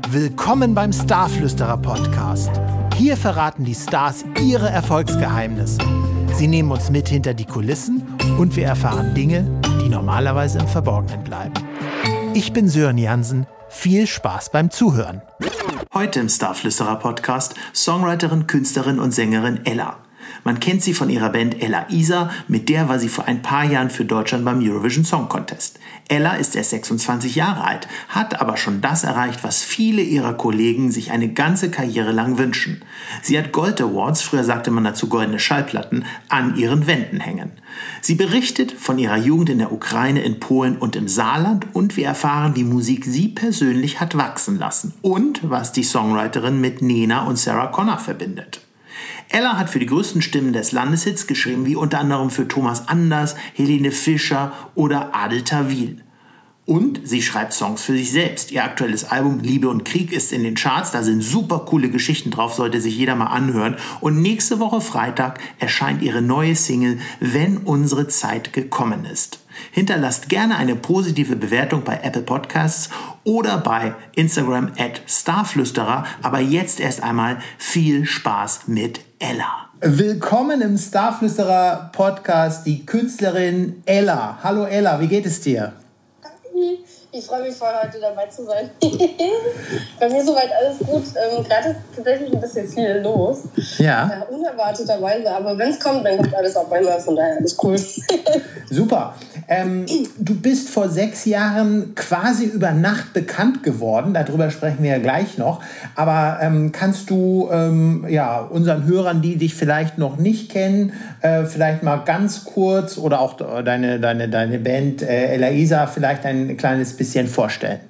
Willkommen beim Starflüsterer Podcast. Hier verraten die Stars ihre Erfolgsgeheimnisse. Sie nehmen uns mit hinter die Kulissen und wir erfahren Dinge, die normalerweise im Verborgenen bleiben. Ich bin Sören Jansen. Viel Spaß beim Zuhören. Heute im Starflüsterer Podcast Songwriterin, Künstlerin und Sängerin Ella. Man kennt sie von ihrer Band Ella Isa, mit der war sie vor ein paar Jahren für Deutschland beim Eurovision Song Contest. Ella ist erst 26 Jahre alt, hat aber schon das erreicht, was viele ihrer Kollegen sich eine ganze Karriere lang wünschen. Sie hat Gold Awards, früher sagte man dazu goldene Schallplatten, an ihren Wänden hängen. Sie berichtet von ihrer Jugend in der Ukraine, in Polen und im Saarland und wir erfahren, wie Musik sie persönlich hat wachsen lassen und was die Songwriterin mit Nena und Sarah Connor verbindet. Ella hat für die größten Stimmen des Landeshits geschrieben, wie unter anderem für Thomas Anders, Helene Fischer oder Adel Tawil. Und sie schreibt Songs für sich selbst. Ihr aktuelles Album Liebe und Krieg ist in den Charts, da sind super coole Geschichten drauf, sollte sich jeder mal anhören. Und nächste Woche Freitag erscheint ihre neue Single Wenn unsere Zeit gekommen ist. Hinterlasst gerne eine positive Bewertung bei Apple Podcasts oder bei Instagram @Starflüsterer. Aber jetzt erst einmal viel Spaß mit Ella. Willkommen im Starflüsterer Podcast, die Künstlerin Ella. Hallo Ella, wie geht es dir? Ich freue mich voll, heute dabei zu sein. Bei mir soweit alles gut. Gerade ist tatsächlich ein bisschen viel los. Ja. Unerwarteterweise. Aber wenn es kommt, dann kommt alles auf einmal. Von daher alles cool. Super. Du bist vor 6 Jahren quasi über Nacht bekannt geworden. Darüber sprechen wir ja gleich noch. Aber kannst du unseren Hörern, die dich vielleicht noch nicht kennen, vielleicht mal ganz kurz oder auch deine Band Ella Isa vielleicht ein kleines bisschen vorstellen?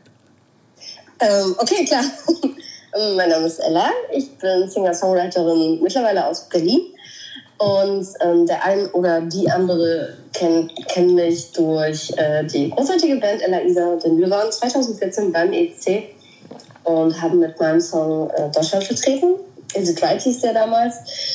Okay, klar. Mein Name ist Ella. Ich bin Singer-Songwriterin mittlerweile aus Berlin. Und der ein oder die andere kennen mich durch die großartige Band Ella Isa, denn wir waren 2014 beim ESC und haben mit meinem Song Deutschland vertreten. Is It Right hieß der damals.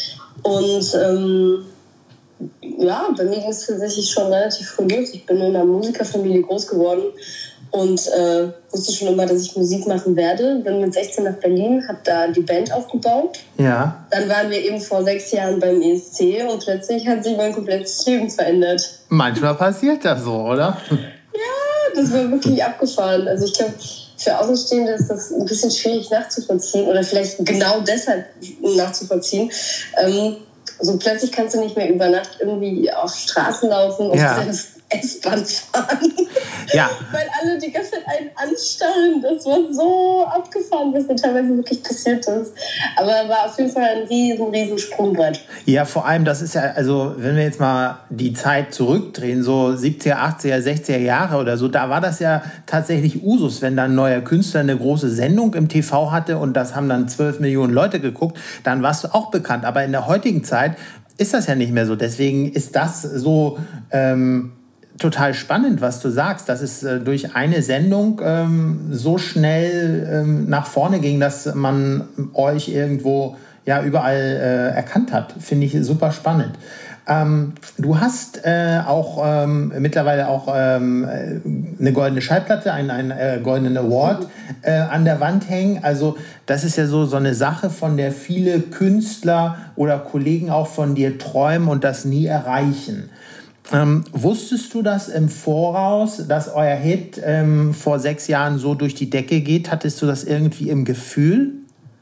Und bei mir ging es tatsächlich schon relativ früh los. Ich bin in einer Musikerfamilie groß geworden und wusste schon immer, dass ich Musik machen werde. Bin mit 16 nach Berlin, habe da die Band aufgebaut. Ja. Dann waren wir eben vor 6 Jahren beim ESC und plötzlich hat sich mein komplettes Leben verändert. Manchmal passiert das so, oder? Ja, das war wirklich abgefahren. Also ich glaube, für Außenstehende ist das ein bisschen schwierig nachzuvollziehen oder vielleicht genau deshalb nachzuvollziehen. So plötzlich kannst du nicht mehr über Nacht irgendwie auf Straßen laufen und selbst S-Bahn fahren. Ja. Weil alle die ganze Zeit einen anstarren. Das war so abgefahren, was da teilweise wirklich passiert ist. Aber war auf jeden Fall ein riesen Sprungbrett. Ja, vor allem, das ist ja, also wenn wir jetzt mal die Zeit zurückdrehen, so 70er, 80er, 60er Jahre oder so, da war das ja tatsächlich Usus, wenn dann ein neuer Künstler eine große Sendung im TV hatte und das haben dann 12 Millionen Leute geguckt, dann warst du auch bekannt. Aber in der heutigen Zeit ist das ja nicht mehr so. Deswegen ist das so total spannend, was du sagst, dass es durch eine Sendung so schnell nach vorne ging, dass man euch irgendwo überall erkannt hat. Finde ich super spannend. Du hast auch mittlerweile auch eine goldene Schallplatte, einen goldenen Award an der Wand hängen. Also das ist ja so eine Sache, von der viele Künstler oder Kollegen auch von dir träumen und das nie erreichen. Wusstest du das im Voraus, dass euer Hit vor 6 Jahren so durch die Decke geht? Hattest du das irgendwie im Gefühl?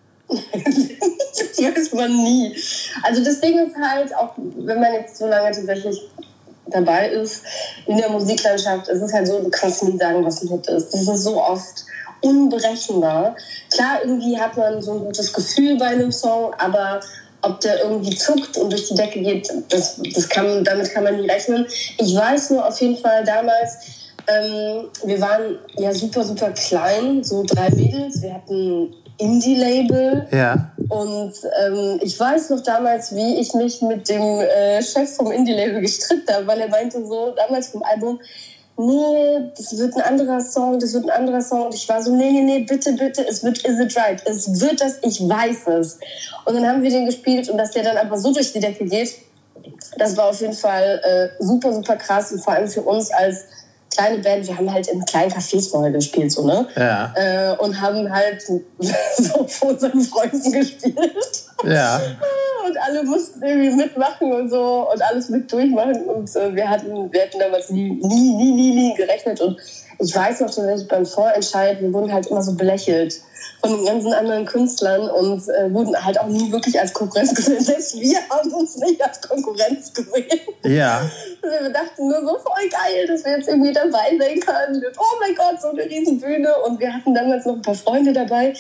Das weiß man nie. Also das Ding ist halt, auch wenn man jetzt so lange tatsächlich dabei ist in der Musiklandschaft, es ist halt so, du kannst nie sagen, was ein Hit ist. Das ist so oft unberechenbar. Klar, irgendwie hat man so ein gutes Gefühl bei einem Song, aber ob der irgendwie zuckt und durch die Decke geht, damit kann man nie rechnen. Ich weiß nur auf jeden Fall damals, wir waren ja super klein, so 3 Mädels. Wir hatten Indie-Label. Ja. Und ich weiß noch damals, wie ich mich mit dem Chef vom Indie-Label gestritten habe, weil er meinte so, damals vom Album, nee, das wird ein anderer Song. Und ich war so, nee, bitte, es wird Is It Right. Es wird das, ich weiß es. Und dann haben wir den gespielt und dass der dann aber so durch die Decke geht, das war auf jeden Fall super krass und vor allem für uns als kleine Band, wir haben halt in kleinen Cafés vorher gespielt, so, ne? Ja. Und haben halt so vor unseren Freunden gespielt. Ja. Und alle mussten irgendwie mitmachen und so und alles mit durchmachen. Und wir hatten damals nie gerechnet. Und ich weiß noch, dass beim Vorentscheid, wir wurden halt immer so belächelt von den ganzen anderen Künstlern und wurden halt auch nie wirklich als Konkurrenz gesehen. Selbst wir haben uns nicht als Konkurrenz gesehen. Ja. Wir dachten nur so voll geil, dass wir jetzt irgendwie dabei sein können. Oh mein Gott, so eine riesen Bühne. Und wir hatten damals noch ein paar Freunde dabei,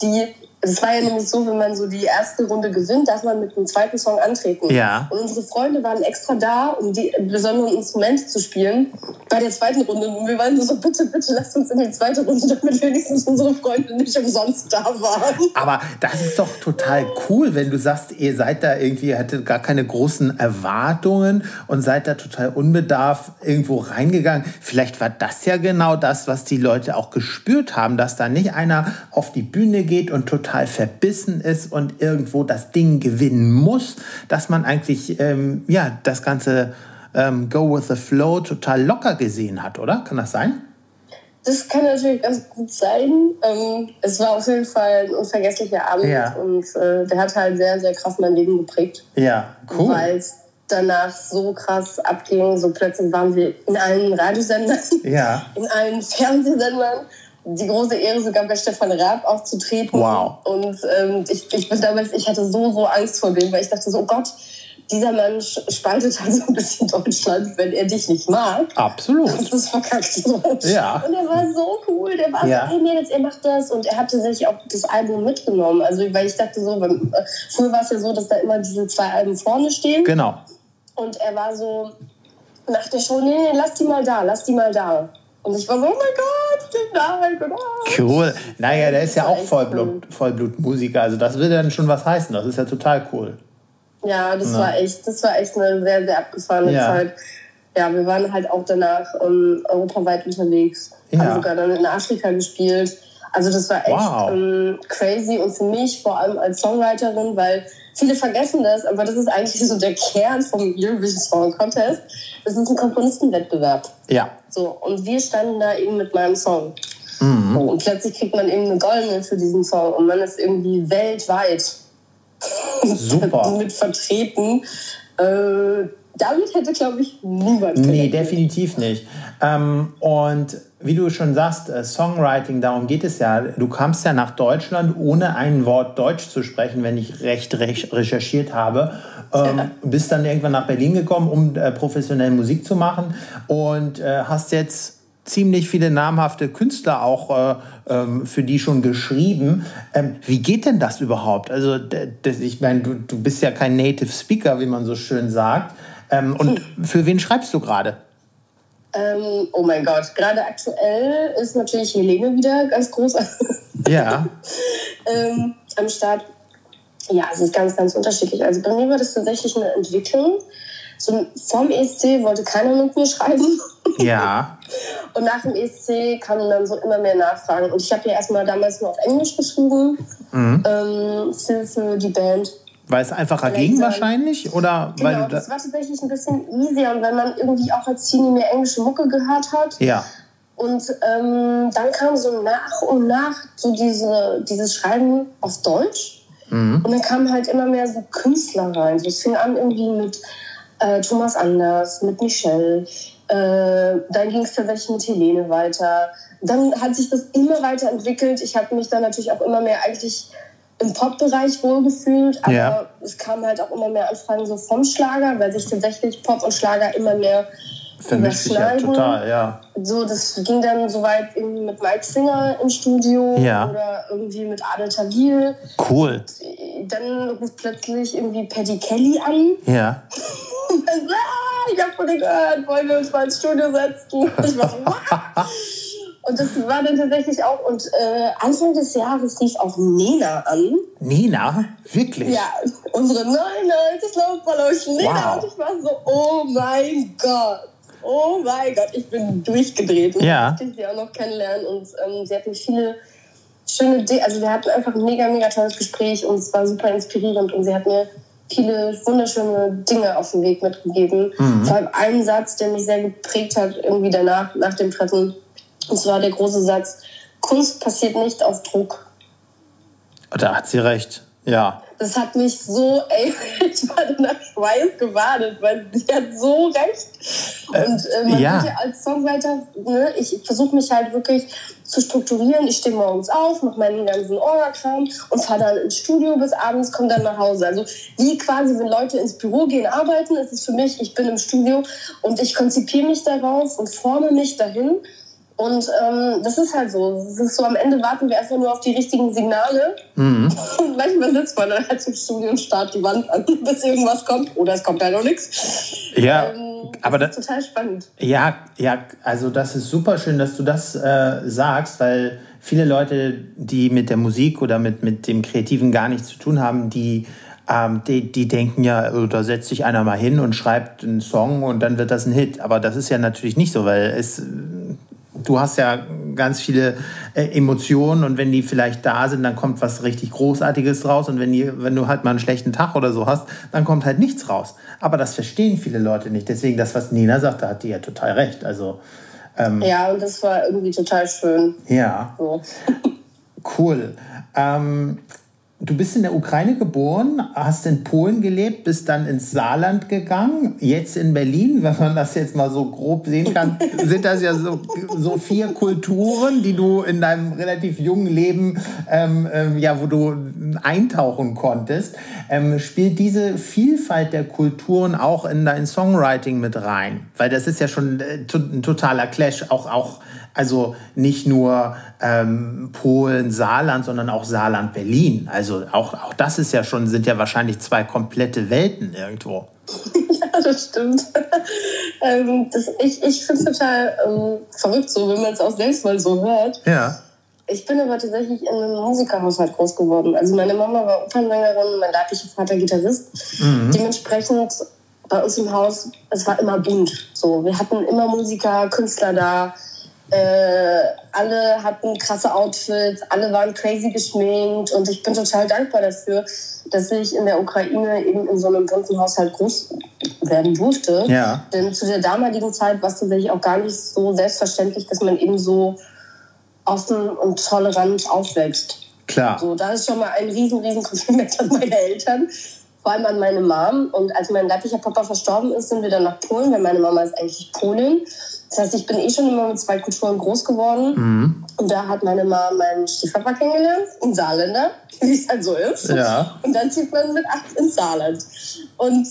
es war ja nämlich so, wenn man so die erste Runde gewinnt, darf man mit dem zweiten Song antreten. Ja. Und unsere Freunde waren extra da, um die besonderen Instrumente zu spielen bei der zweiten Runde. Und wir waren nur so, bitte, lasst uns in die zweite Runde, damit wenigstens unsere Freunde nicht umsonst da waren. Aber das ist doch total cool, wenn du sagst, ihr seid da irgendwie, hattet gar keine großen Erwartungen und seid da total unbedarft irgendwo reingegangen. Vielleicht war das ja genau das, was die Leute auch gespürt haben, dass da nicht einer auf die Bühne geht und total verbissen ist und irgendwo das Ding gewinnen muss, dass man eigentlich das ganze Go with the Flow total locker gesehen hat, oder? Kann das sein? Das kann natürlich ganz gut sein. Es war auf jeden Fall ein unvergesslicher Abend und der hat halt sehr, sehr krass mein Leben geprägt. Ja, cool. Weil es danach so krass abging. So plötzlich waren wir in allen Radiosendern, in allen Fernsehsendern. Die große Ehre, sogar bei Stefan Raab aufzutreten. Wow. Und ich hatte so Angst vor dem, weil ich dachte so, oh Gott, dieser Mann spaltet halt so ein bisschen Deutschland, wenn er dich nicht mag. Absolut. Das ist verkackt so. Ja. Und er war so cool, der war so, hey Mädels, ihr macht das. Und er hatte sich auch das Album mitgenommen. Also, weil ich dachte so, früher war es ja so, dass da immer diese 2 Alben vorne stehen. Genau. Und er war so nach der Show, nee, lass die mal da. Und ich war so, oh mein Gott. Cool. Naja, der ist ja auch Vollblutmusiker. Also das will dann schon was heißen. Das ist ja total cool. Ja, das war echt eine sehr, sehr abgefahrene Zeit. Ja, wir waren halt auch danach europaweit unterwegs. Haben sogar dann in Afrika gespielt. Also das war echt crazy. Und für mich, vor allem als Songwriterin, weil viele vergessen das, aber das ist eigentlich so der Kern vom Eurovision Song Contest. Das ist ein Komponistenwettbewerb. Ja. So, und wir standen da eben mit meinem Song. Mhm. So, und plötzlich kriegt man eben eine Goldene für diesen Song und man ist irgendwie weltweit super mit vertreten. Damit hätte, glaube ich, niemand gerechnet. Nee, definitiv nicht. Und wie du schon sagst, Songwriting, darum geht es ja. Du kamst ja nach Deutschland, ohne ein Wort Deutsch zu sprechen, wenn ich recht recherchiert habe. Bist dann irgendwann nach Berlin gekommen, um professionell Musik zu machen und hast jetzt ziemlich viele namhafte Künstler auch für die schon geschrieben. Wie geht denn das überhaupt? Also ich meine, du bist ja kein Native Speaker, wie man so schön sagt. Und für wen schreibst du gerade? Oh mein Gott, gerade aktuell ist natürlich Helene wieder ganz groß ja. Am Start. Ja, es ist ganz, ganz unterschiedlich. Also bei mir war das tatsächlich eine Entwicklung. So, vom ESC wollte keiner mit mir schreiben. Ja. Und nach dem ESC kamen dann so immer mehr Nachfragen. Und ich habe ja erstmal damals nur auf Englisch geschrieben für die Band. Weil es einfacher ging wahrscheinlich? Oder genau, weil das war tatsächlich ein bisschen easier. Und weil man irgendwie auch als Teenie mehr englische Mucke gehört hat. Ja. Und dann kam so nach und nach so dieses Schreiben auf Deutsch. Und dann kamen halt immer mehr so Künstler rein. So, es fing an irgendwie mit Thomas Anders, mit Michelle. Dann ging es tatsächlich mit Helene weiter. Dann hat sich das immer weiterentwickelt. Ich habe mich dann natürlich auch immer mehr eigentlich im Pop-Bereich wohlgefühlt. Aber es kamen halt auch immer mehr Anfragen so vom Schlager, weil sich tatsächlich Pop und Schlager immer mehr vermischt sich ja total, ja. So, das ging dann so weit irgendwie mit Mike Singer im Studio oder irgendwie mit Adel Tawil. Cool. Dann ruft plötzlich irgendwie Paddy Kelly an. Ja. Und dann so, ich hab von dir gehört, wollen wir uns mal ins Studio setzen? Ich war so, und das war dann tatsächlich auch, und Anfang des Jahres rief auch Nena an. Nena? Wirklich? Ja, unsere Nein, das läuft mal euch Nena. Wow. Und ich war so, oh mein Gott. Oh mein Gott, ich bin durchgedreht. Ja. Ich durfte sie auch noch kennenlernen und sie hatten viele schöne Dinge. Also wir hatten einfach ein mega, mega tolles Gespräch und es war super inspirierend und sie hat mir viele wunderschöne Dinge auf den Weg mitgegeben. Vor allem einen Satz, der mich sehr geprägt hat, irgendwie danach, nach dem Treffen. Und zwar der große Satz: Kunst passiert nicht auf Druck. Da hat sie recht, ja. Das hat mich so, ich war nach Schweiß gebadet, weil sie hat so recht. Und man wird ja als Songwriter, ne, ich versuche mich halt wirklich zu strukturieren. Ich stehe morgens auf, mache meinen ganzen Orga-Kram und fahre dann ins Studio bis abends, komme dann nach Hause. Also wie quasi, wenn Leute ins Büro gehen, arbeiten, ist es für mich, ich bin im Studio und ich konzipiere mich darauf und forme mich dahin. Und das ist halt so. Es ist so, am Ende warten wir einfach nur auf die richtigen Signale. Und manchmal sitzt man dann halt im Studio und starrt die Wand an, bis irgendwas kommt. Oder es kommt halt noch nichts. Ja, aber das ist total spannend. Ja, also das ist super schön, dass du das sagst, weil viele Leute, die mit der Musik oder mit dem Kreativen gar nichts zu tun haben, die denken ja, da setzt sich einer mal hin und schreibt einen Song und dann wird das ein Hit. Aber das ist ja natürlich nicht so, weil du hast ja ganz viele Emotionen und wenn die vielleicht da sind, dann kommt was richtig Großartiges raus und wenn du halt mal einen schlechten Tag oder so hast, dann kommt halt nichts raus. Aber das verstehen viele Leute nicht. Deswegen das, was Nena sagt, da hat die ja total recht. Also, ja, und das war irgendwie total schön. Ja, so. Cool. Du bist in der Ukraine geboren, hast in Polen gelebt, bist dann ins Saarland gegangen, jetzt in Berlin, wenn man das jetzt mal so grob sehen kann, sind das ja so 4 Kulturen, die du in deinem relativ jungen Leben, wo du eintauchen konntest. Spielt diese Vielfalt der Kulturen auch in dein Songwriting mit rein? Weil das ist ja schon ein totaler Clash, also nicht nur Polen, Saarland, sondern auch Saarland, Berlin. Also auch das ist ja schon, sind ja wahrscheinlich 2 komplette Welten irgendwo. Ja, das stimmt. Ich finde es total verrückt, so, wenn man es auch selbst mal so hört. Ja. Ich bin aber tatsächlich in einem Musikerhaushalt groß geworden. Also meine Mama war Opernsängerin, mein leiblicher Vater Gitarrist. Dementsprechend bei uns im Haus, es war immer bunt. So, wir hatten immer Musiker, Künstler da. Alle hatten krasse Outfits, alle waren crazy geschminkt und ich bin total dankbar dafür, dass ich in der Ukraine eben in so einem bunten Haushalt groß werden durfte. Ja. Denn zu der damaligen Zeit war es tatsächlich auch gar nicht so selbstverständlich, dass man eben so offen und tolerant aufwächst. Klar. So, da ist schon mal ein riesen Kompliment an meine Eltern, vor allem an meine Mom. Und als mein leiblicher Papa verstorben ist, sind wir dann nach Polen, weil meine Mama ist eigentlich Polin. Das heißt, ich bin schon immer mit 2 Kulturen groß geworden. Und da hat meine Mama meinen Stiefpapa kennengelernt, einen Saarländer, wie es halt so ist. Ja. Und dann zieht man mit 8 ins Saarland. Und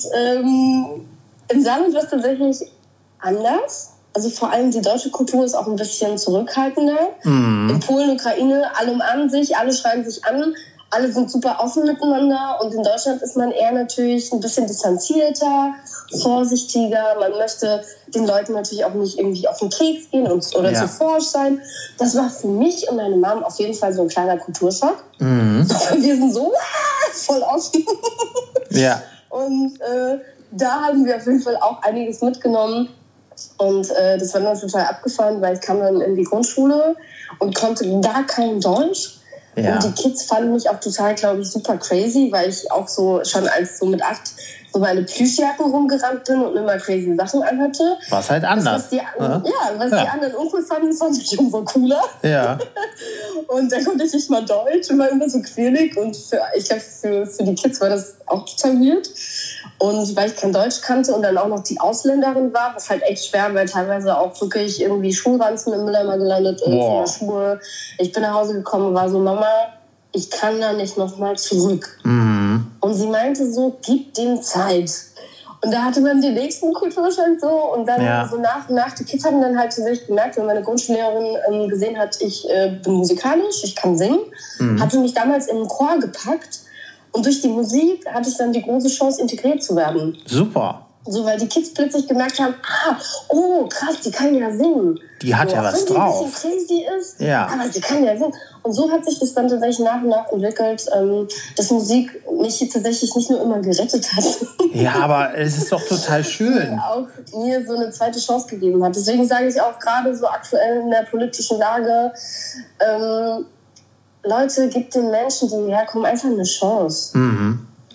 im Saarland war es tatsächlich anders. Also vor allem die deutsche Kultur ist auch ein bisschen zurückhaltender. In Polen, Ukraine, alle umarmen sich, alle schreien sich an. Alle sind super offen miteinander und in Deutschland ist man eher natürlich ein bisschen distanzierter, vorsichtiger. Man möchte den Leuten natürlich auch nicht irgendwie auf den Keks gehen oder zu forsch sein. Das war für mich und meine Mom auf jeden Fall so ein kleiner Kulturschock. Wir sind so voll offen. Ja. Und da haben wir auf jeden Fall auch einiges mitgenommen. Und das war dann total abgefahren, weil ich kam dann in die Grundschule und konnte gar kein Deutsch. Ja. Und die Kids fanden mich auch total, glaube ich, super crazy, weil ich auch so schon als so mit 8 so meine Plüschjacken rumgerannt bin und immer crazy Sachen anhatte. Was halt anders. Die anderen uncool fanden, fand ich umso cooler. Ja. Und dann konnte ich nicht mal Deutsch und war immer so quirlig. Und ich glaube, für die Kids war das auch total weird. Und weil ich kein Deutsch kannte und dann auch noch die Ausländerin war, was halt echt schwer, weil teilweise auch wirklich irgendwie Schulranzen im Mülleimer gelandet ist in der Schule. Ich bin nach Hause gekommen und war so, Mama, ich kann da nicht nochmal zurück. Und sie meinte so, gib dem Zeit. Und da hatte man den nächsten Kulturschock so und dann so nach und nach. Die Kids haben dann halt tatsächlich gemerkt, wenn meine Grundschullehrerin gesehen hat, ich bin musikalisch, ich kann singen, hatte mich damals in den Chor gepackt. Und durch die Musik hatte ich dann die große Chance, integriert zu werden. Super. So, weil die Kids plötzlich gemerkt haben, oh krass, die kann ja singen. Die hat ja was drauf. Wenn die ein bisschen crazy ist, ja. Aber sie kann ja singen. Und so hat sich das dann tatsächlich nach und nach entwickelt, dass Musik mich tatsächlich nicht nur immer gerettet hat. Ja, aber es ist doch total schön. Auch mir so eine zweite Chance gegeben hat. Deswegen sage ich auch gerade so aktuell in der politischen Lage, Leute, gebt den Menschen, die hierher kommen, einfach eine Chance. Mhm.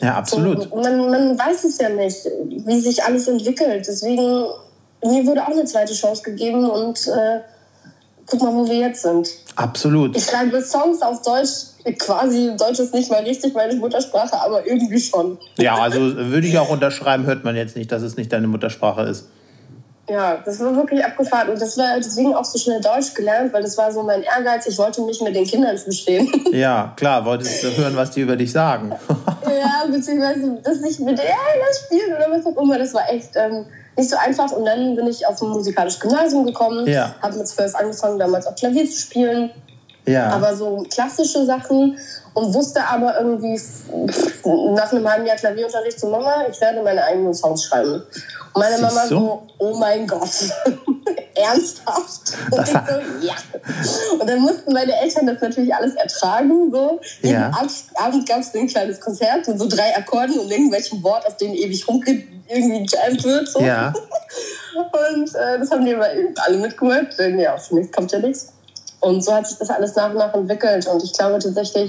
Ja, absolut. So, man weiß es ja nicht, wie sich alles entwickelt. Deswegen, mir wurde auch eine zweite Chance gegeben und guck mal, wo wir jetzt sind. Absolut. Ich schreibe Songs auf Deutsch, quasi Deutsch ist nicht mal richtig meine Muttersprache, aber irgendwie schon. Ja, also würde ich auch unterschreiben, hört man jetzt nicht, dass es nicht deine Muttersprache ist. Ja, das war wirklich abgefahren und das war deswegen auch so schnell Deutsch gelernt, weil das war so mein Ehrgeiz, ich wollte mich mit den Kindern verstehen. Ja, klar, wolltest du hören, was die über dich sagen. Ja, beziehungsweise, dass ich mit das spielen oder was auch immer, das war echt nicht so einfach. Und dann bin ich auf ein musikalisches Gymnasium gekommen, habe mit 12 angefangen, damals auch Klavier zu spielen, aber so klassische Sachen und wusste aber irgendwie nach einem halben Jahr Klavierunterricht so, Mama, ich werde meine eigenen Songs schreiben. Und meine Mama so, oh mein Gott, ernsthaft? Und ich so, ja. Und dann mussten meine Eltern das natürlich alles ertragen. So. Jeden Abend gab es ein kleines Konzert mit so 3 Akkorden und irgendwelchen Wort, auf denen ewig irgendwie gejammt wird. So. Ja. Und das haben die immer alle mitgehört, denn ja, für mich kommt ja nichts. Und so hat sich das alles nach und nach entwickelt. Und ich glaube tatsächlich,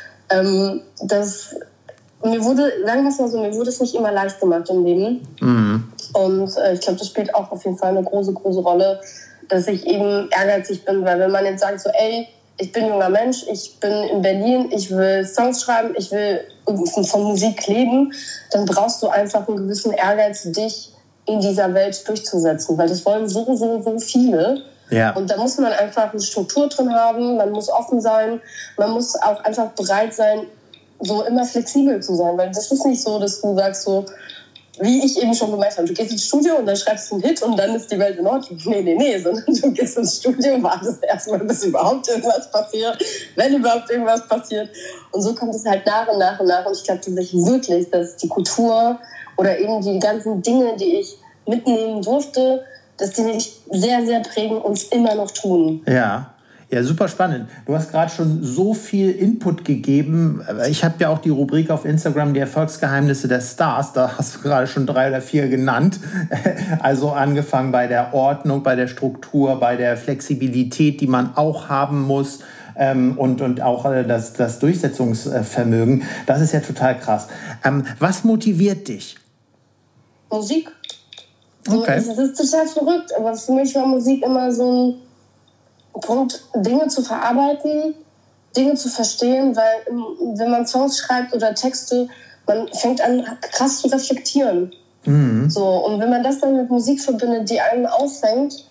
dass mir wurde, sagen wir es mal so, mir wurde es nicht immer leicht gemacht im Leben. Mhm. Und ich glaube, das spielt auch auf jeden Fall eine große, große Rolle, dass ich eben ehrgeizig bin. Weil wenn man jetzt sagt so, ey, ich bin junger Mensch, ich bin in Berlin, ich will Songs schreiben, ich will von Musik leben, dann brauchst du einfach einen gewissen Ehrgeiz, dich in dieser Welt durchzusetzen. Weil das wollen so viele. Ja. Und da muss man einfach eine Struktur drin haben, man muss offen sein, man muss auch einfach bereit sein, so immer flexibel zu sein. Weil das ist nicht so, dass du sagst so, wie ich eben schon gemeint habe, du gehst ins Studio und dann schreibst du einen Hit und dann ist die Welt in Ordnung. Nee, sondern du gehst ins Studio und wartest erstmal, bis überhaupt irgendwas passiert, wenn überhaupt irgendwas passiert. Und so kommt es halt nach und nach. Und ich glaube tatsächlich wirklich, dass die Kultur oder eben die ganzen Dinge, die ich mitnehmen durfte, dass die mich sehr, sehr prägen und es immer noch tun. Ja, super spannend. Du hast gerade schon so viel Input gegeben. Ich habe ja auch die Rubrik auf Instagram, die Erfolgsgeheimnisse der Stars. Da hast du gerade schon 3 oder 4 genannt. Also angefangen bei der Ordnung, bei der Struktur, bei der Flexibilität, die man auch haben muss. Und auch das Durchsetzungsvermögen. Das ist ja total krass. Was motiviert dich? Musik. Okay. Das ist total verrückt, aber für mich war Musik immer so ein Punkt, Dinge zu verarbeiten, Dinge zu verstehen, weil wenn man Songs schreibt oder Texte, man fängt an, krass zu reflektieren. Mhm. So, und wenn man das dann mit Musik verbindet, die einen auffängt,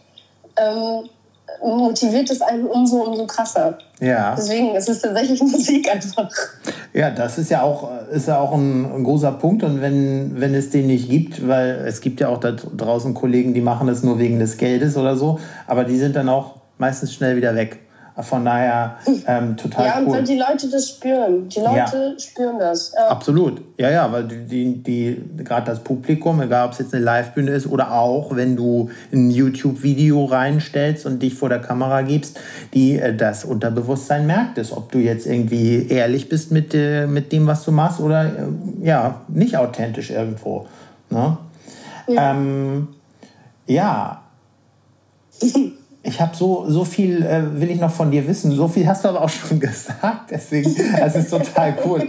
motiviert es einen umso krasser. Ja. Deswegen ist es tatsächlich Musik einfach. Ja, das ist ja auch ein großer Punkt. Und wenn es den nicht gibt, weil es gibt ja auch da draußen Kollegen, die machen das nur wegen des Geldes oder so, aber die sind dann auch meistens schnell wieder weg. Von daher total cool. Ja, und weil die Leute das spüren. Die Leute spüren das. Ja. Absolut. Ja, weil die gerade das Publikum, egal ob es jetzt eine Live-Bühne ist oder auch, wenn du ein YouTube-Video reinstellst und dich vor der Kamera gibst, die das Unterbewusstsein merkt es, ob du jetzt irgendwie ehrlich bist mit dem, was du machst oder nicht authentisch irgendwo. Ne? Ja. Ich habe so viel, will ich noch von dir wissen. So viel hast du aber auch schon gesagt. Deswegen, das ist total cool.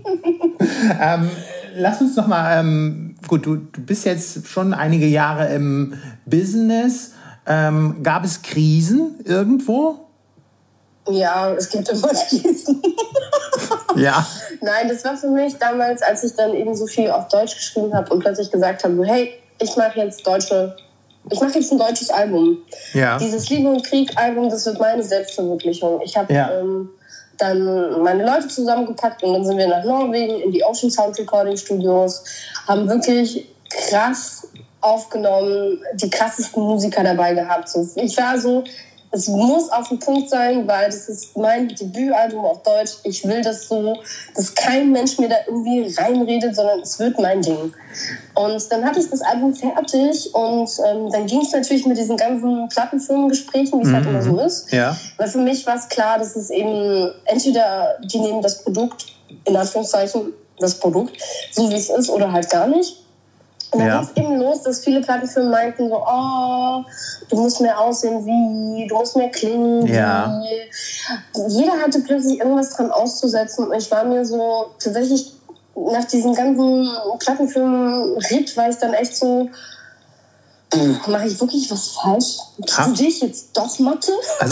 Lass uns noch mal, gut, du bist jetzt schon einige Jahre im Business. Gab es Krisen irgendwo? Ja, es gibt immer Krisen. Ja. Nein, das war für mich damals, als ich dann eben so viel auf Deutsch geschrieben habe und plötzlich gesagt habe, hey, ich mache jetzt ein deutsches Album. Ja. Dieses Liebe und Krieg-Album, das wird meine Selbstverwirklichung. Ich habe dann meine Leute zusammengepackt und dann sind wir nach Norwegen in die Ocean Sound Recording Studios, haben wirklich krass aufgenommen, die krassesten Musiker dabei gehabt. So, ich war so, es muss auf den Punkt sein, weil das ist mein Debütalbum auf Deutsch. Ich will das so, dass kein Mensch mir da irgendwie reinredet, sondern es wird mein Ding. Und dann hatte ich das Album fertig und dann ging es natürlich mit diesen ganzen Plattenfirmengesprächen, wie es halt immer so ist. Ja. Weil für mich war es klar, dass es eben entweder die nehmen das Produkt, in Anführungszeichen das Produkt, so wie es ist oder halt gar nicht. Und dann ging es eben los, dass viele Plattenfirmen meinten so, oh, du musst mehr aussehen wie, du musst mehr klingen wie. Jeder hatte plötzlich irgendwas dran auszusetzen und ich war mir so tatsächlich nach diesem ganzen Plattenfilm-Ritt war ich dann echt so, mache ich wirklich was falsch? Studiere ich jetzt doch Mathe?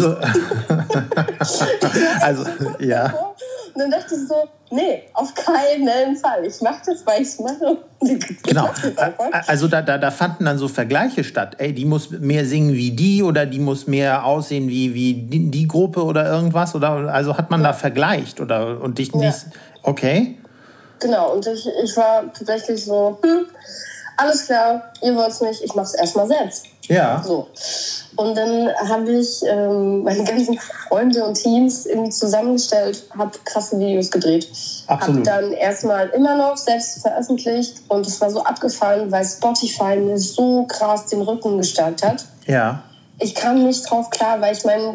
Also ja. Und dann dachte ich so, nee, auf keinen Fall. Ich mache das, weil ich es mache. Genau. Also da fanden dann so Vergleiche statt. Ey, die muss mehr singen wie die oder die muss mehr aussehen wie die Gruppe oder irgendwas. Oder also hat man da vergleicht und dich nicht. Okay. Genau, und ich war tatsächlich so, alles klar, ihr wollt's nicht, ich mach's erstmal selbst. Ja. So. Und dann habe ich meine ganzen Freunde und Teams irgendwie zusammengestellt, habe krasse Videos gedreht. Absolut. Habe dann erstmal immer noch selbst veröffentlicht und es war so abgefahren, weil Spotify mir so krass den Rücken gestärkt hat. Ja. Ich kam nicht drauf klar, weil ich meine,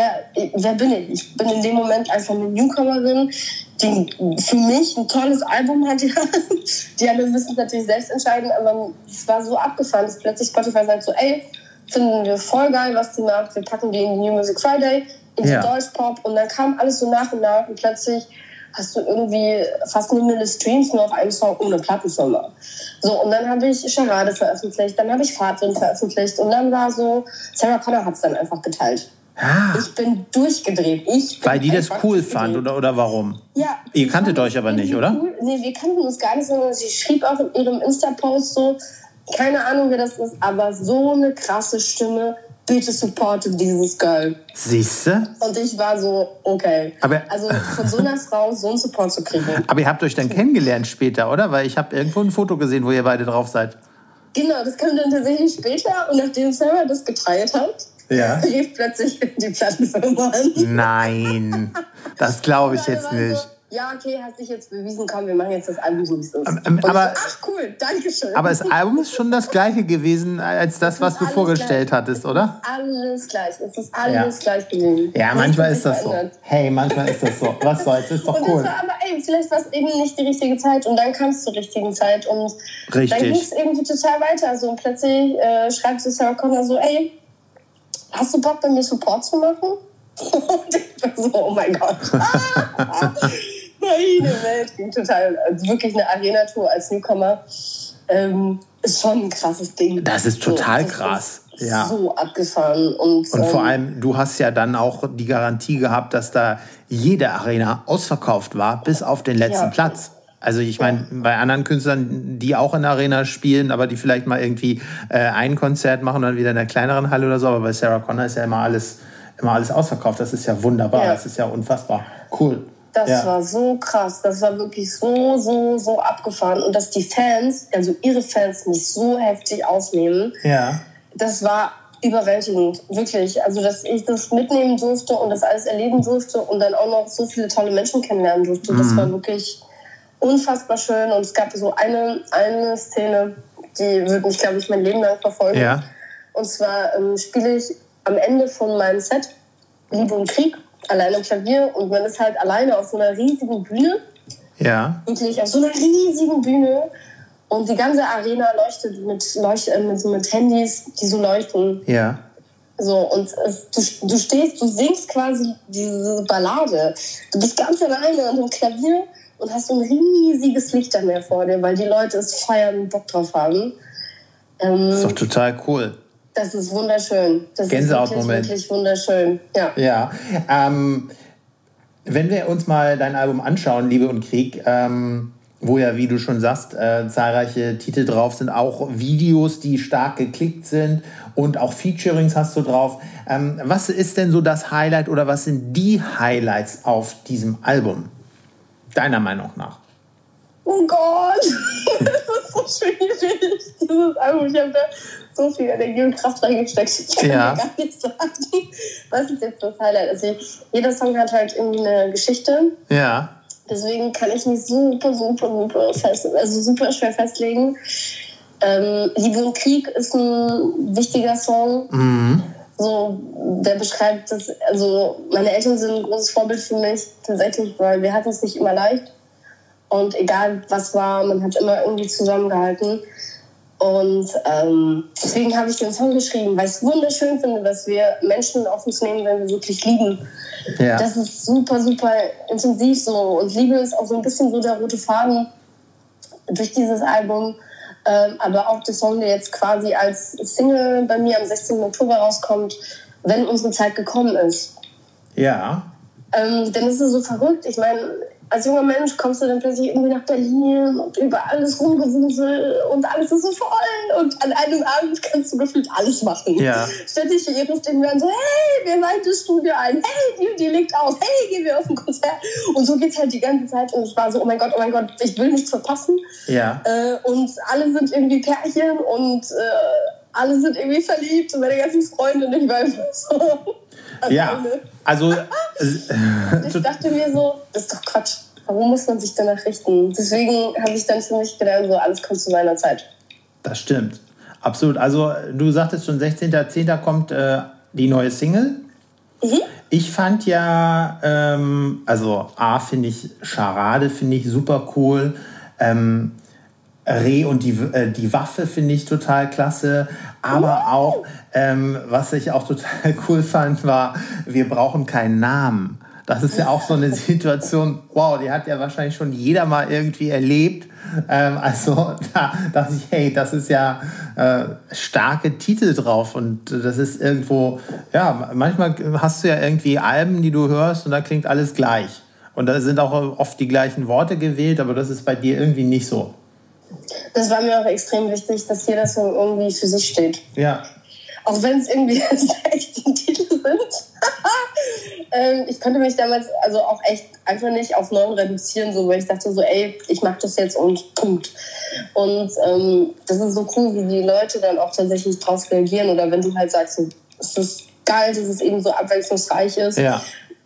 wer bin ich? Ich bin in dem Moment einfach eine Newcomerin, die für mich ein tolles Album hat. Die anderen müssen es natürlich selbst entscheiden, aber es war so abgefahren, dass plötzlich Spotify sagt so, ey, finden wir voll geil, was die macht, wir packen die in die New Music Friday, in die Deutschpop und dann kam alles so nach und nach und plötzlich hast du irgendwie fast 1 Million Streams nur auf einem Song ohne Plattenfirma. So, und dann habe ich Charade veröffentlicht, dann habe ich Fahrtwind veröffentlicht und dann war so, Sarah Connor hat es dann einfach geteilt. Ich bin durchgedreht. Weil die das cool fand oder warum? Ja. Ihr kanntet euch aber nicht, oder? Cool. Nee, wir kannten uns gar nicht, sondern sie schrieb auch in ihrem Insta-Post so, keine Ahnung, wer das ist, aber so eine krasse Stimme, bitte supporte dieses Girl. Siehste? Und ich war so, okay. Also von so einer Frau so einen Support zu kriegen. Aber ihr habt euch dann kennengelernt später, oder? Weil ich habe irgendwo ein Foto gesehen, wo ihr beide drauf seid. Genau, das kam dann tatsächlich später und nachdem Sarah das geteilt hat, rief plötzlich die Plattenfirma an. Nein, das glaube ich jetzt nicht. So, ja, okay, hast dich jetzt bewiesen, komm, wir machen jetzt das Album, so wie es ist. Aber, ach cool, danke schön. Aber das Album ist schon das gleiche gewesen als das, was du vorgestellt hattest, oder? Alles gleich, es ist alles gleich gewesen. Ja, manchmal ist das so. Hey, manchmal ist das so. Was soll's, ist doch cool. Und das war aber, vielleicht war es eben nicht die richtige Zeit und dann kam es zur richtigen Zeit und dann ging es irgendwie total weiter. So, und plötzlich schreibt sie Sarah Connor so, ey, hast du Bock, bei mir Support zu machen? Und ich war so, oh mein Gott. Meine Welt ging total, wirklich eine Arena-Tour als Newcomer. Ist schon ein krasses Ding. Das ist total krass. Ja. So abgefahren. Und vor allem, du hast ja dann auch die Garantie gehabt, dass da jede Arena ausverkauft war, bis auf den letzten Platz. Also ich meine, bei anderen Künstlern, die auch in der Arena spielen, aber die vielleicht mal irgendwie ein Konzert machen und dann wieder in einer kleineren Halle oder so, aber bei Sarah Connor ist ja immer alles ausverkauft. Das ist ja wunderbar, das ist ja unfassbar cool. Das war so krass, das war wirklich so abgefahren. Und dass die Fans, also ihre Fans, mich so heftig aufnehmen, das war überwältigend, wirklich. Also, dass ich das mitnehmen durfte und das alles erleben durfte und dann auch noch so viele tolle Menschen kennenlernen durfte. Das war wirklich unfassbar schön. Und es gab so eine Szene, die wird mich, glaube ich, mein Leben lang verfolgen. Ja. Und zwar spiele ich am Ende von meinem Set Liebe und Krieg alleine am Klavier und man ist halt alleine auf so einer riesigen Bühne. Ja. Wirklich auf so einer riesigen Bühne und die ganze Arena leuchtet mit Handys, die so leuchten. Ja. So, und du singst quasi diese Ballade. Du bist ganz alleine an dem Klavier und hast so ein riesiges Lichtermeer vor dir, weil die Leute es feiern und Bock drauf haben. Das ist doch total cool. Das ist wunderschön. Das Gänsehautmoment. Ist wirklich wunderschön. Ja. Ja. Wenn wir uns mal dein Album anschauen, Liebe und Krieg, wo ja, wie du schon sagst, zahlreiche Titel drauf sind, auch Videos, die stark geklickt sind und auch Featurings hast du drauf. Was ist denn so das Highlight oder was sind die Highlights auf diesem Album, deiner Meinung nach? Oh Gott, das ist so schwierig, dieses Album. Ich habe da so viel Energie und Kraft reingesteckt. Ich kann gar nicht sagen, was ist jetzt das Highlight. Also jeder Song hat halt irgendwie eine Geschichte. Ja. Deswegen kann ich mich super schwer festlegen. Liebe und Krieg ist ein wichtiger Song. Mhm. So, der beschreibt das, also meine Eltern sind ein großes Vorbild für mich, tatsächlich, weil wir hatten es nicht immer leicht. Und egal was war, man hat immer irgendwie zusammengehalten. Und deswegen habe ich den Song geschrieben, weil ich es wunderschön finde, dass wir Menschen auf uns nehmen, wenn wir wirklich lieben. Ja. Das ist super intensiv so. Und Liebe ist auch so ein bisschen so der rote Faden durch dieses Album. Aber auch der Song, der jetzt quasi als Single bei mir am 16. Oktober rauskommt, wenn unsere Zeit gekommen ist. Ja. Dann ist es so verrückt. Ich meine, als junger Mensch kommst du dann plötzlich irgendwie nach Berlin und überall ist Rumgewusel und alles ist so voll und an einem Abend kannst du gefühlt alles machen. Ja. Ständig ruft irgendwer an so, hey, wer leitet das Studio ein? Hey, die legt auf. Hey, gehen wir auf ein Konzert. Und so geht's halt die ganze Zeit und ich war so, oh mein Gott, ich will nichts verpassen. Ja. Und alle sind irgendwie Pärchen und alle sind irgendwie verliebt und meine ganzen Freunde und ich war einfach so... Ja, also... ich dachte mir so, das ist doch Quatsch. Warum muss man sich danach richten? Deswegen habe ich dann für mich gedacht, so, alles kommt zu meiner Zeit. Das stimmt. Absolut. Also du sagtest schon, 16.10. kommt die neue Single. Mhm. Ich fand ja, finde ich Scharade, finde ich super cool. Reh und die Waffe finde ich total klasse. Aber auch, was ich auch total cool fand, war, wir brauchen keinen Namen. Das ist ja auch so eine Situation, wow, die hat ja wahrscheinlich schon jeder mal irgendwie erlebt. Also da dachte ich, hey, das ist ja starke Titel drauf. Und das ist irgendwo, ja, manchmal hast du ja irgendwie Alben, die du hörst und da klingt alles gleich. Und da sind auch oft die gleichen Worte gewählt, aber das ist bei dir irgendwie nicht so. Das war mir auch extrem wichtig, dass jeder Song irgendwie für sich steht. Ja. Auch wenn es irgendwie 16 Titel sind. Ich konnte mich damals also auch echt einfach nicht auf 9 reduzieren, so, weil ich dachte so, ey, ich mach das jetzt und Punkt. Und das ist so cool, wie die Leute dann auch tatsächlich drauf reagieren. Oder wenn du halt sagst, so, es ist geil, dass es eben so abwechslungsreich ist. Ja.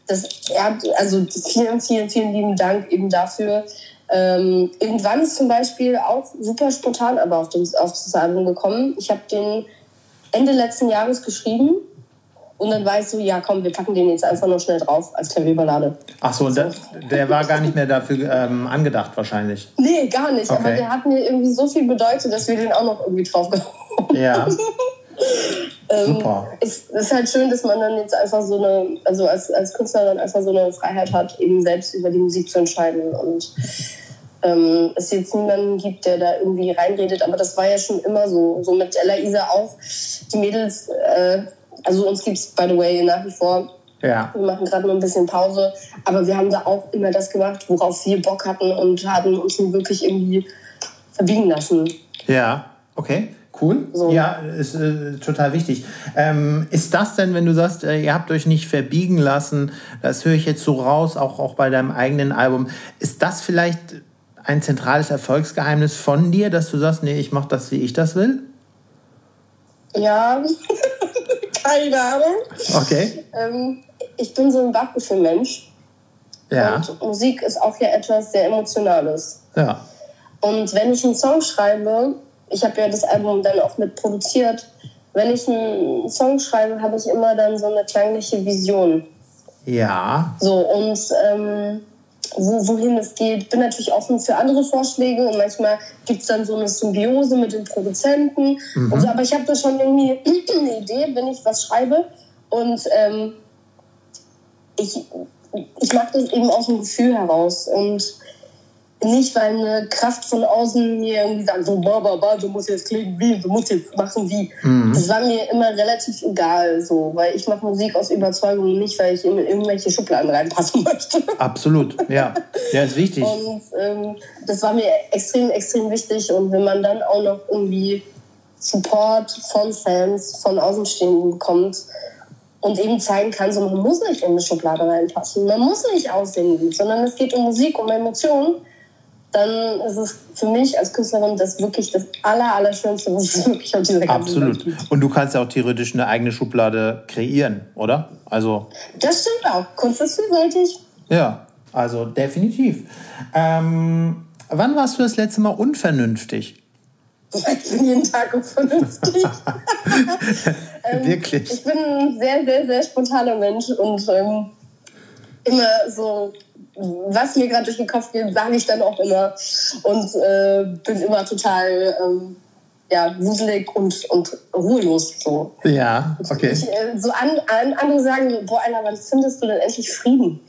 Also vielen, vielen, vielen lieben Dank eben dafür. Irgendwann ist zum Beispiel auch super spontan aber auf das Album gekommen. Ich habe den Ende letzten Jahres geschrieben und dann war ich so, ja komm, wir packen den jetzt einfach noch schnell drauf als Klavierballade. Ach so, und der war gar nicht mehr dafür angedacht wahrscheinlich? Nee, gar nicht. Okay. Aber der hat mir irgendwie so viel bedeutet, dass wir den auch noch irgendwie drauf gehauen haben. Ja. Super. Es ist halt schön, dass man dann jetzt einfach so eine, also als Künstler dann einfach so eine Freiheit hat, eben selbst über die Musik zu entscheiden und es jetzt niemanden gibt, der da irgendwie reinredet, aber das war ja schon immer so mit Ella Isa auch. Die Mädels, also uns gibt es, by the way, nach wie vor. Ja. Wir machen gerade nur ein bisschen Pause, aber wir haben da auch immer das gemacht, worauf wir Bock hatten und haben uns nie wirklich irgendwie verbiegen lassen. Ja, okay. Cool. So. Ja, ist total wichtig. Ist das denn, wenn du sagst, ihr habt euch nicht verbiegen lassen, das höre ich jetzt so raus, auch bei deinem eigenen Album, ist das vielleicht ein zentrales Erfolgsgeheimnis von dir, dass du sagst, nee, ich mache das, wie ich das will? Ja, keine Ahnung. Okay. Ich bin so ein Bauchgefühl-Mensch. Ja. Und Musik ist auch ja etwas sehr Emotionales. Ja. Und wenn ich einen Song schreibe, ich habe ja das Album dann auch mit produziert, wenn ich einen Song schreibe, habe ich immer dann so eine klangliche Vision. Ja. So, und wohin es geht, bin natürlich offen für andere Vorschläge und manchmal gibt es dann so eine Symbiose mit den Produzenten. Mhm. Und so, aber ich habe da schon irgendwie eine Idee, wenn ich was schreibe. Und ich mag das eben aus dem Gefühl heraus. Und nicht, weil eine Kraft von außen mir irgendwie sagt, so, du musst jetzt klingen wie, du musst jetzt machen wie. Mhm. Das war mir immer relativ egal, so, weil ich mache Musik aus Überzeugung, nicht, weil ich in irgendwelche Schubladen reinpassen möchte. Absolut, ja. Ja, ist wichtig. Und das war mir extrem, extrem wichtig. Und wenn man dann auch noch irgendwie Support von Fans, von Außenstehenden bekommt und eben zeigen kann, so, man muss nicht in eine Schublade reinpassen, man muss nicht aussehen, sondern es geht um Musik, um Emotionen, dann ist es für mich als Künstlerin das wirklich das Allerschönste, was es wirklich auf dieser ganzen Welt gibt. Absolut. Und du kannst ja auch theoretisch eine eigene Schublade kreieren, oder? Also das stimmt auch. Kunst ist vielseitig. Ja, also definitiv. Wann warst du das letzte Mal unvernünftig? Ich bin jeden Tag unvernünftig. Wirklich? Ich bin ein sehr, sehr, sehr spontaner Mensch und immer so, was mir gerade durch den Kopf geht, sage ich dann auch immer und bin immer total wuselig und ruhelos. So. Ja, okay. Andere sagen, boah, Alter, wann findest du denn endlich Frieden?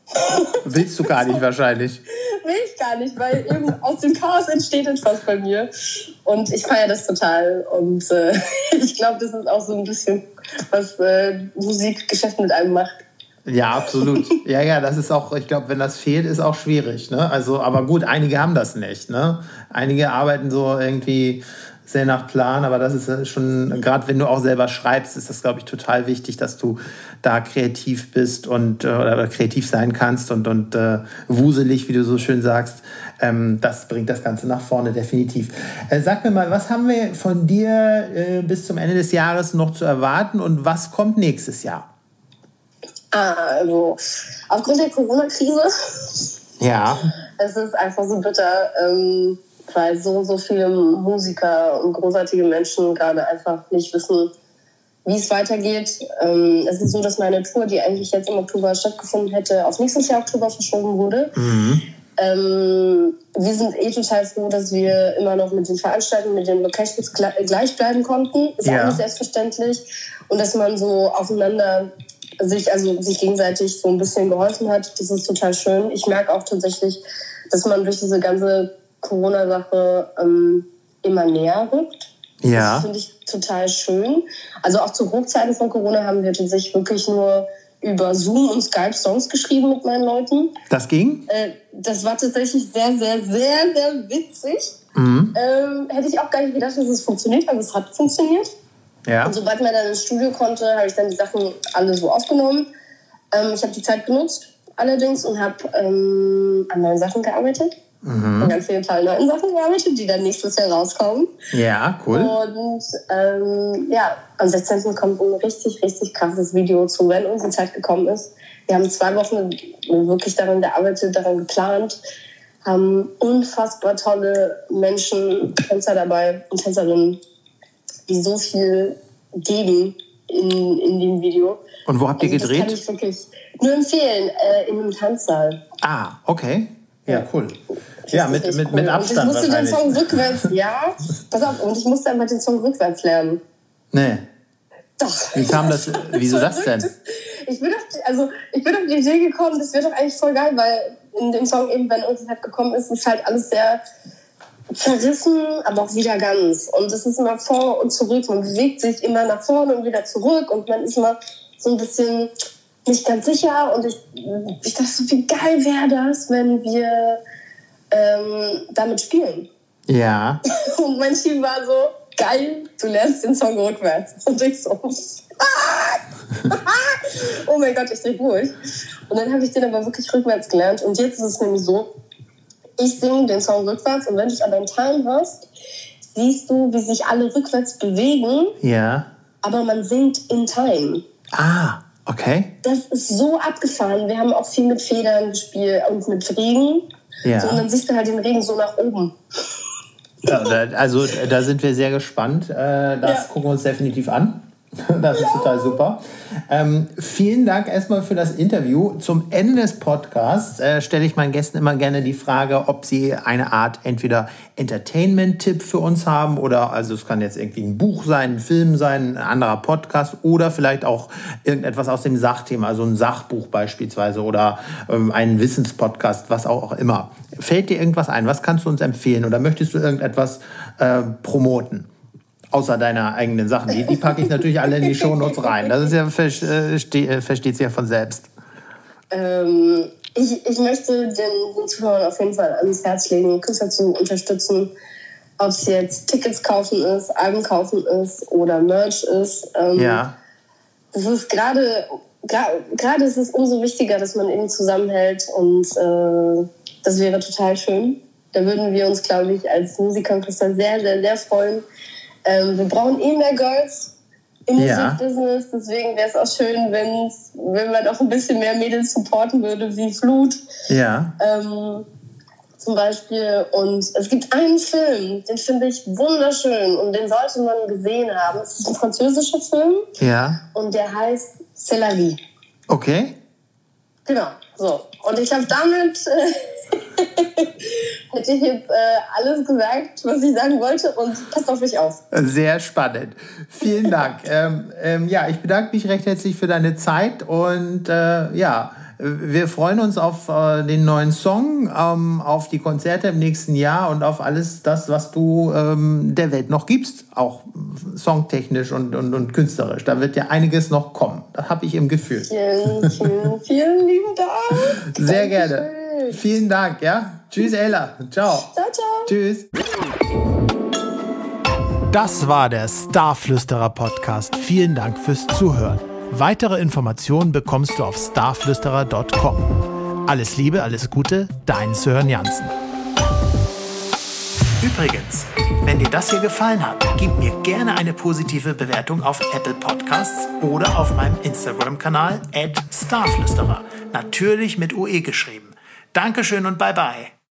Willst du gar nicht wahrscheinlich. Will ich gar nicht, weil eben aus dem Chaos entsteht etwas bei mir. Und ich feiere das total. Und ich glaube, das ist auch so ein bisschen, was Musikgeschäft mit einem macht. Ja, absolut. Ja, das ist auch, ich glaube, wenn das fehlt, ist auch schwierig. Ne? Also, aber gut, einige haben das nicht. Ne? Einige arbeiten so irgendwie sehr nach Plan, aber das ist schon, gerade wenn du auch selber schreibst, ist das, glaube ich, total wichtig, dass du da kreativ bist und oder kreativ sein kannst und wuselig, wie du so schön sagst. Das bringt das Ganze nach vorne, definitiv. Sag mir mal, was haben wir von dir bis zum Ende des Jahres noch zu erwarten und was kommt nächstes Jahr? Also, aufgrund der Corona-Krise, ja, es ist einfach so bitter, weil so viele Musiker und großartige Menschen gerade einfach nicht wissen, wie es weitergeht. Es ist so, dass meine Tour, die eigentlich jetzt im Oktober stattgefunden hätte, auf nächstes Jahr Oktober verschoben wurde. Wir sind total froh, dass wir immer noch mit den Veranstaltungen, mit den Locations gleich bleiben konnten. Ist auch nicht selbstverständlich. Und dass man so aufeinander sich gegenseitig so ein bisschen geholfen hat, das ist total schön. Ich merke auch tatsächlich, dass man durch diese ganze Corona-Sache immer näher rückt. Ja. Das finde ich total schön. Also auch zu Hochzeiten von Corona haben wir tatsächlich wirklich nur über Zoom und Skype Songs geschrieben mit meinen Leuten. Das ging? Das war tatsächlich sehr, sehr, sehr, sehr witzig. Hätte ich auch gar nicht gedacht, dass es funktioniert, aber es hat funktioniert. Ja. Und sobald man dann ins Studio konnte, habe ich dann die Sachen alle so aufgenommen. Ich habe die Zeit genutzt, allerdings, und habe an neuen Sachen gearbeitet. Und ganz viele tolle neuen Sachen gearbeitet, die dann nächstes Jahr rauskommen. Ja, cool. Und am 16. kommt ein richtig, richtig krasses Video zu, wenn unsere Zeit gekommen ist. Wir haben 2 Wochen wirklich daran gearbeitet, daran geplant, haben unfassbar tolle Menschen, Tänzer dabei und Tänzerinnen, die so viel geben in dem Video. Und wo habt ihr gedreht? Das kann ich wirklich nur empfehlen, in einem Tanzsaal. Ah, okay. Ja, cool. Ja, mit Abstand und ich musste wahrscheinlich. den Song rückwärts, pass auf, und ich musste einfach den Song rückwärts lernen. Nee. Doch. Wie kam das, wieso das denn? Ich bin auf die Idee gekommen, das wäre doch eigentlich voll geil, weil in dem Song eben, wenn unsere Zeit gekommen ist, ist halt alles sehr zerrissen, aber auch wieder ganz. Und es ist immer vor und zurück. Man bewegt sich immer nach vorne und wieder zurück und man ist immer so ein bisschen nicht ganz sicher. Und ich dachte so, wie geil wäre das, wenn wir damit spielen. Ja. Und mein Team war so, geil, du lernst den Song rückwärts. Und ich so, oh mein Gott, ich dreh durch. Und dann habe ich den aber wirklich rückwärts gelernt. Und jetzt ist es nämlich so, ich singe den Song rückwärts und wenn du es an deinem Time hörst, siehst du, wie sich alle rückwärts bewegen. Ja. Aber man singt in Time. Ah, okay. Das ist so abgefahren. Wir haben auch viel mit Federn gespielt und mit Regen. Ja. So, und dann siehst du halt den Regen so nach oben. Also da sind wir sehr gespannt. Das gucken wir uns definitiv an. Das ist total super. Vielen Dank erstmal für das Interview. Zum Ende des Podcasts stelle ich meinen Gästen immer gerne die Frage, ob sie eine Art entweder Entertainment-Tipp für uns haben oder, also es kann jetzt irgendwie ein Buch sein, ein Film sein, ein anderer Podcast oder vielleicht auch irgendetwas aus dem Sachthema, also ein Sachbuch beispielsweise oder einen Wissenspodcast, was auch immer. Fällt dir irgendwas ein? Was kannst du uns empfehlen oder möchtest du irgendetwas promoten? Außer deiner eigenen Sachen. Die packe ich natürlich alle in die Shownotes rein. Das ist ja, versteht sich ja von selbst. Ich möchte den Zuhörern auf jeden Fall ans Herz legen, Künstler zu unterstützen. Ob es jetzt Tickets kaufen ist, Alben kaufen ist oder Merch ist. Das ist gerade ist es umso wichtiger, dass man eben zusammenhält. Und das wäre total schön. Da würden wir uns, glaube ich, als Musiker und Künstler sehr, sehr, sehr freuen. Wir brauchen mehr Girls im Musikbusiness, deswegen wäre es auch schön, wenn man auch ein bisschen mehr Mädels supporten würde, wie Flut. Ja. Zum Beispiel. Und es gibt einen Film, den finde ich wunderschön und den sollte man gesehen haben. Es ist ein französischer Film. Ja. Und der heißt C'est la vie. Okay. Genau, so. Und ich glaube, damit hätte ich jetzt alles gesagt, was ich sagen wollte und passt auf mich auf. Sehr spannend. Vielen Dank. Ich bedanke mich recht herzlich für deine Zeit und Wir freuen uns auf den neuen Song, auf die Konzerte im nächsten Jahr und auf alles das, was du der Welt noch gibst, auch songtechnisch und künstlerisch. Da wird ja einiges noch kommen. Das habe ich im Gefühl. Vielen lieben Dank. Sehr gerne. Vielen Dank, ja. Tschüss, Ella. Ciao. Ciao, ciao. Tschüss. Das war der Starflüsterer Podcast. Vielen Dank fürs Zuhören. Weitere Informationen bekommst du auf starflüsterer.com. Alles Liebe, alles Gute, dein Sören Jansen. Übrigens, wenn dir das hier gefallen hat, gib mir gerne eine positive Bewertung auf Apple Podcasts oder auf meinem Instagram-Kanal @starflüsterer. Natürlich mit UE geschrieben. Dankeschön und bye bye.